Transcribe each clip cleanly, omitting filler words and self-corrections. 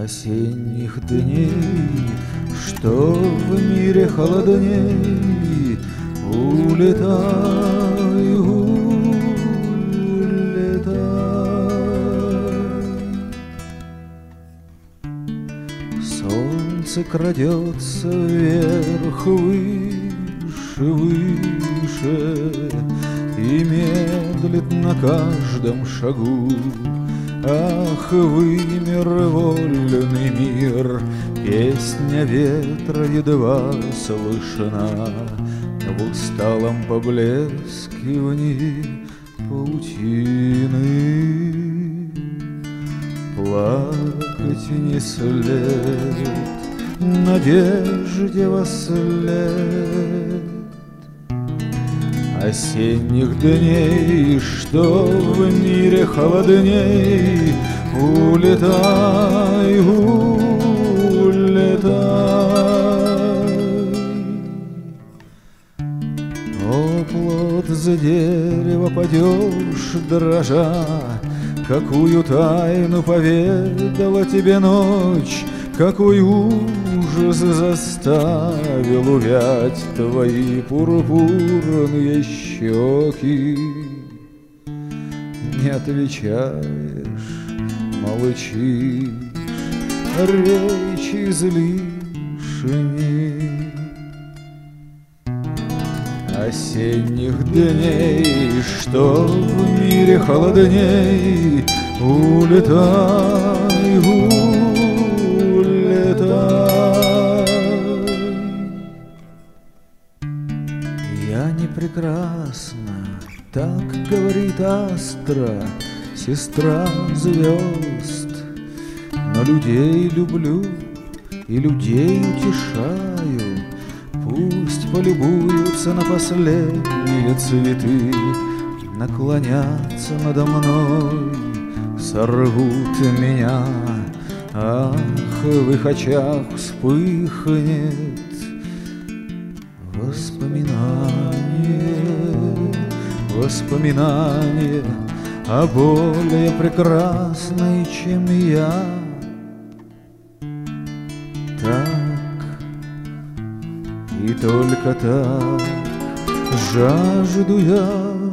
Осенних дней, что в мире холодней, улетай, улетай. Солнце крадется вверх, выше, выше, и медлит на каждом шагу. Ах, вымер вольный мир, песня ветра едва слышна в усталом поблескивании паутины. Плакать не след, надежде во след осенних дней, что в мире холодней, улетай, улетай. О, плод за дерево падешь, дрожа, какую тайну поведала тебе ночь, какой ужас заставил увять твои пурпурные щеки. Не отвечаешь, молчишь, речи излишни. Осенних дней, что в мире холодней, улетай, улетай. Я не прекрасна, так говорит Астра, сестра звезд, но людей люблю и людей утешаю. Пусть полюбуются на последние цветы, наклонятся надо мной, сорвут меня. Ах, в их очах вспыхнет воспоминание, воспоминание о более прекрасной, чем я. Так и только так жажду я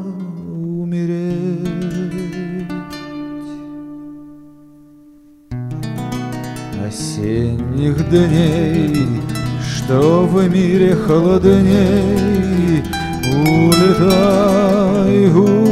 умереть. Осенних дней, что в мире холодней, улетай, улетай.